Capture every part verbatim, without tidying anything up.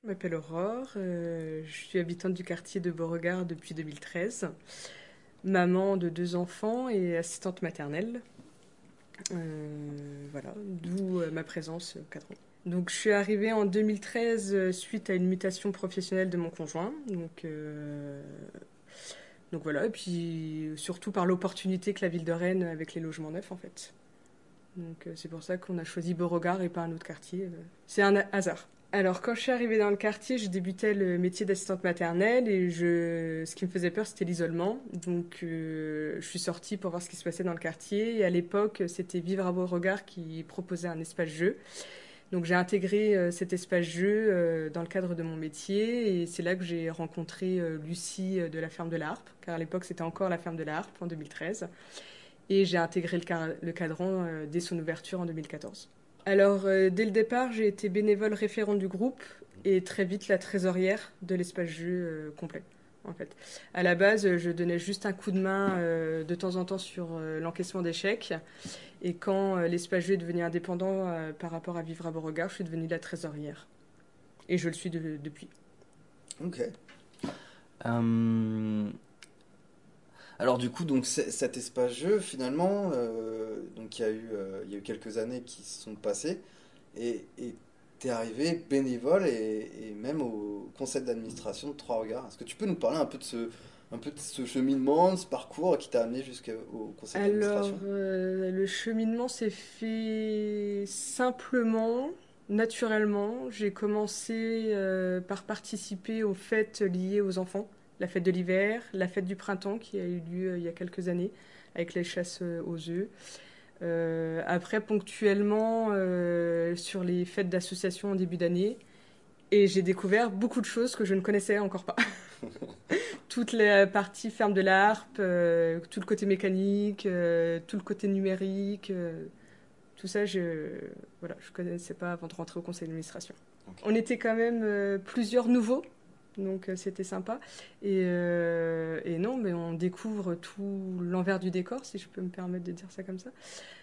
Je m'appelle Aurore, euh, je suis habitante du quartier de Beauregard depuis deux mille treize, maman de deux enfants et assistante maternelle. Euh, voilà, d'où euh, ma présence au cadre. Donc je suis arrivée en deux mille treize euh, suite à une mutation professionnelle de mon conjoint. Donc, euh, donc voilà, et puis surtout par l'opportunité que la ville de Rennes avec les logements neufs en fait. Donc euh, c'est pour ça qu'on a choisi Beauregard et pas un autre quartier. euh. C'est un ha- hasard. Alors, quand je suis arrivée dans le quartier, je débutais le métier d'assistante maternelle et je... ce qui me faisait peur, c'était l'isolement. Donc, euh, je suis sortie pour voir ce qui se passait dans le quartier. Et à l'époque, c'était Vivre à Beauregard qui proposait un espace jeu. Donc, j'ai intégré euh, cet espace jeu euh, dans le cadre de mon métier. Et c'est là que j'ai rencontré euh, Lucie euh, de la Ferme de la Harpe, car à l'époque, c'était encore la Ferme de la Harpe en deux mille treize. Et j'ai intégré le, car- le cadran euh, dès son ouverture en deux mille quatorze. Alors, euh, dès le départ, j'ai été bénévole référente du groupe et très vite la trésorière de l'espace jeu euh, complet. En fait, à la base, euh, je donnais juste un coup de main euh, de temps en temps sur euh, l'encaissement des chèques. Et quand euh, l'espace jeu est devenu indépendant euh, par rapport à Vivre à Beauregard, je suis devenue la trésorière. Et je le suis de- depuis. Ok. Euh, alors du coup, donc c- cet espace jeu, finalement, euh, donc il y a eu, euh, il y a eu quelques années qui se sont passées, et et t'es arrivé bénévole et, et même au conseil d'administration de Trois Regards. Est-ce que tu peux nous parler un peu de ce, un peu de ce cheminement, de ce parcours qui t'a amené jusqu'au conseil Alors, d'administration? euh, le cheminement s'est fait simplement, naturellement. J'ai commencé euh, par participer aux fêtes liées aux enfants. La fête de l'hiver, la fête du printemps qui a eu lieu euh, il y a quelques années avec les chasses euh, aux œufs. Euh, après, ponctuellement, euh, sur les fêtes d'association en début d'année. Et j'ai découvert beaucoup de choses que je ne connaissais encore pas. Toute la partie ferme de la harpe, euh, tout le côté mécanique, euh, tout le côté numérique, euh, tout ça, je voilà, je connaissais pas avant de rentrer au conseil d'administration. Ok. On était quand même euh, plusieurs nouveaux, donc euh, c'était sympa. Et, euh, et non, mais on découvre tout l'envers du décor, si je peux me permettre de dire ça comme ça.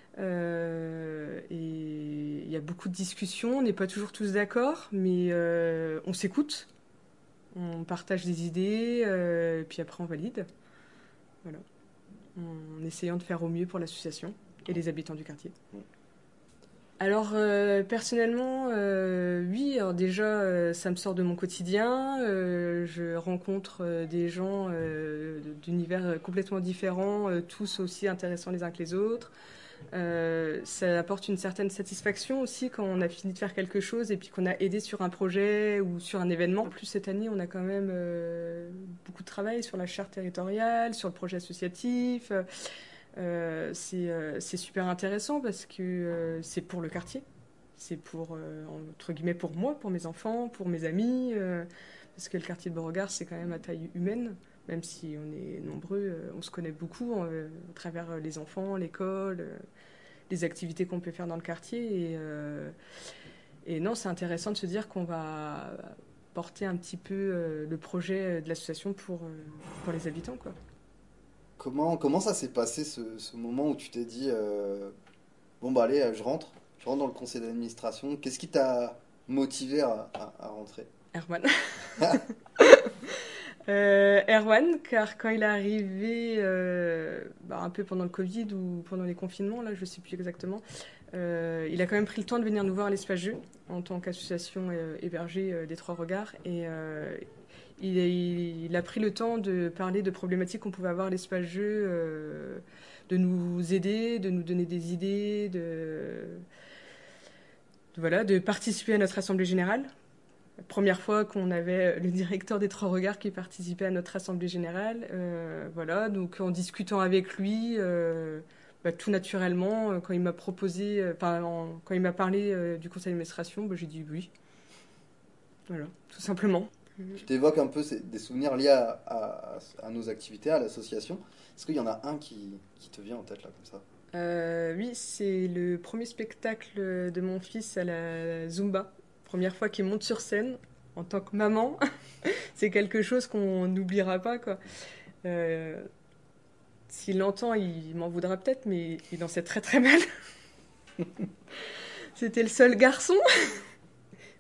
Euh, et il y a beaucoup de discussions, on n'est pas toujours tous d'accord, mais euh, on s'écoute, on partage des idées, euh, et puis après on valide. Voilà. En essayant de faire au mieux pour l'association et les habitants du quartier. Alors euh, personnellement, euh, oui, alors déjà euh, ça me sort de mon quotidien, euh, je rencontre euh, des gens euh, d'univers complètement différents, euh, tous aussi intéressants les uns que les autres. Euh, ça apporte une certaine satisfaction aussi quand on a fini de faire quelque chose et puis qu'on a aidé sur un projet ou sur un événement. En plus cette année, on a quand même euh, beaucoup de travail sur la charte territoriale, sur le projet associatif. Euh, c'est euh, c'est super intéressant parce que euh, c'est pour le quartier. C'est pour, euh, entre guillemets, pour moi, pour mes enfants, pour mes amis. Euh, parce que le quartier de Beauregard, c'est quand même à taille humaine. Même si on est nombreux, euh, on se connaît beaucoup euh, à travers les enfants, l'école, euh, les activités qu'on peut faire dans le quartier. Et, euh, et non, c'est intéressant de se dire qu'on va porter un petit peu euh, le projet de l'association pour, euh, pour les habitants, quoi. Comment, comment ça s'est passé ce, ce moment où tu t'es dit, euh, bon bah allez, euh, je rentre, je rentre dans le conseil d'administration. Qu'est-ce qui t'a motivé à, à- à rentrer? Erwan. Euh, Erwan, car quand il est arrivé, euh, bah, un peu pendant le Covid ou pendant les confinements, là, je ne sais plus exactement, euh, il a quand même pris le temps de venir nous voir à l'espace jeu en tant qu'association euh, hébergée euh, des Trois Regards. Et euh, il, a, il, a pris le temps de parler de problématiques qu'on pouvait avoir à l'espace jeu, euh, de nous aider, de nous donner des idées, de, de, voilà, de participer à notre assemblée générale. La première fois qu'on avait le directeur des Trois Regards qui participait à notre assemblée générale. Euh, voilà, donc en discutant avec lui, euh, bah, tout naturellement, euh, quand il m'a proposé, enfin, euh, quand il m'a parlé euh, du conseil d'administration, bah, j'ai dit oui. Voilà, tout simplement. Tu t'évoques un peu ces- des souvenirs liés à, à- à nos activités, à l'association. Est-ce qu'il y en a un qui, qui te vient en tête là comme ça? Euh, oui, c'est le premier spectacle de mon fils à la Zumba. Première fois qu'il monte sur scène en tant que maman. C'est quelque chose qu'on n'oubliera pas, quoi. Euh, S'il l'entend, il m'en voudra peut-être, mais il dansait très très mal. C'était le seul garçon,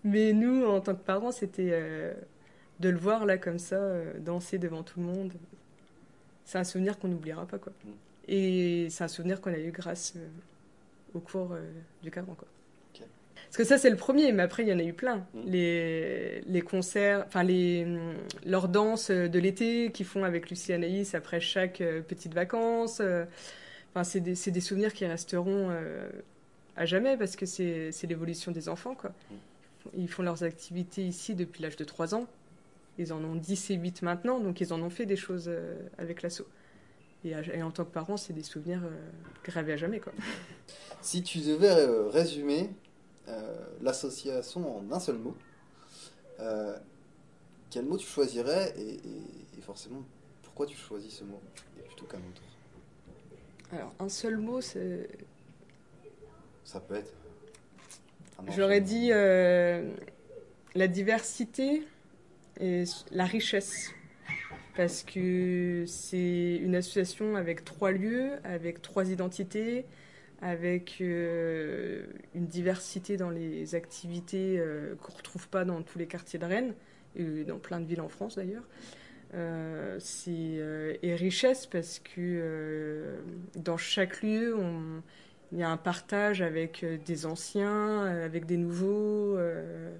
Mais nous, en tant que parents, c'était euh, de le voir là comme ça, euh, danser devant tout le monde. C'est un souvenir qu'on n'oubliera pas, quoi. Mm. Et c'est un souvenir qu'on a eu grâce euh, au cours euh, du cadran, quoi. Ok. Parce que ça, c'est le premier, mais après, il y en a eu plein. Mm. Les, les concerts, enfin, les, hum, leurs danses de l'été qu'ils font avec Lucie et Anaïs après chaque euh, petite vacances. euh, Enfin, c'est des, c'est des souvenirs qui resteront euh, à jamais parce que c'est c'est l'évolution des enfants, quoi. Mm. Ils font leurs activités ici depuis l'âge de trois ans. Ils en ont dix et huit maintenant, donc ils en ont fait des choses euh, avec l'asso. Et, à- et en tant que parents, c'est des souvenirs euh, gravés à jamais, quoi. Si tu devais euh, résumer euh, l'association en un seul mot, euh, quel mot tu choisirais et, et- et forcément pourquoi tu choisis ce mot et plutôt qu'un autre? Alors, un seul mot, c'est... Ça peut être un J'aurais enchaînement. dit euh, la diversité et la richesse. Parce que c'est une association avec trois lieux, avec trois identités, avec euh, une diversité dans les activités euh, qu'on ne retrouve pas dans tous les quartiers de Rennes, et dans plein de villes en France d'ailleurs. Euh, c'est, euh, et richesse parce que euh, dans chaque lieu, on- il y a un partage avec euh, des anciens, euh, avec des nouveaux, euh,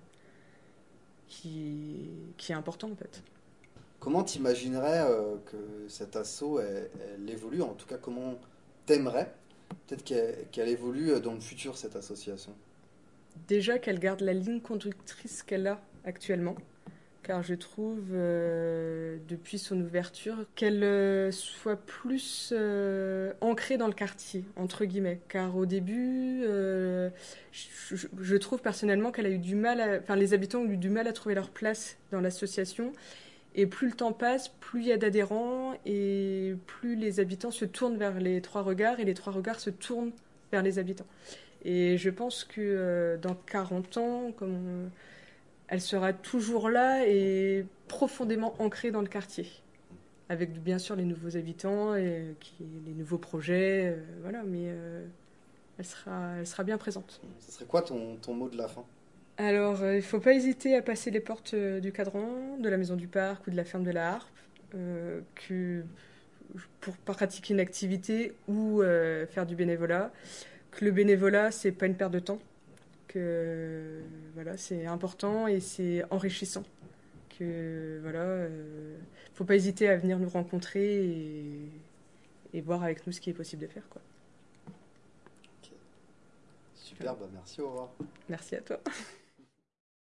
qui, qui est important en fait. Comment t'imaginerais euh, que cet assaut elle, elle évolue, en tout cas comment t'aimerais peut-être qu'elle qu'elle évolue dans le futur cette association? Déjà qu'elle garde la ligne conductrice qu'elle a actuellement, car je trouve, euh, depuis son ouverture, qu'elle euh, soit plus euh, ancrée dans le quartier, entre guillemets. Car au début, euh, je, je- je trouve personnellement qu'elle a eu du mal, à- enfin les habitants ont eu du mal à trouver leur place dans l'association. Et plus le temps passe, plus il y a d'adhérents et plus les habitants se tournent vers les trois regards et les trois regards se tournent vers les habitants. Et je pense que euh, dans quarante ans, comme on- elle sera toujours là et profondément ancrée dans le quartier. Avec bien sûr les nouveaux habitants et qui, les nouveaux projets, euh, voilà, mais euh, elle, sera, elle sera bien présente. Ce serait quoi ton, ton mot de la fin? Alors, euh, il ne faut pas hésiter à passer les portes euh, du cadran, de la maison du parc ou de la ferme de la Harpe, euh, que, pour pratiquer une activité ou euh, faire du bénévolat. Que le bénévolat, c'est pas une perte de temps, que voilà, c'est important et c'est enrichissant. Que voilà, euh, faut pas hésiter à venir nous rencontrer et, et voir avec nous ce qui est possible de faire, quoi. Ok. Super, bah merci, au revoir. Merci à toi.